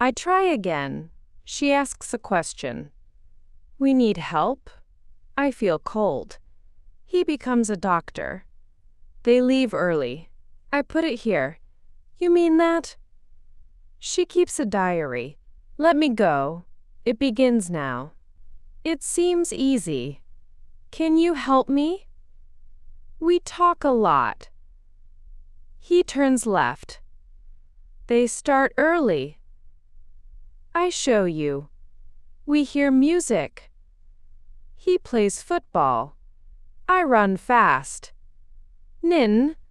I try again. She asks a question. We need help? I feel cold. He becomes a doctor. They leave early. I put it here. You mean that? She keeps a diary. Let me go. It begins now. It seems easy. Can you help me? We talk a lot. He turns left. They start early. I show you. We hear music. He plays football. I run fast. Nin,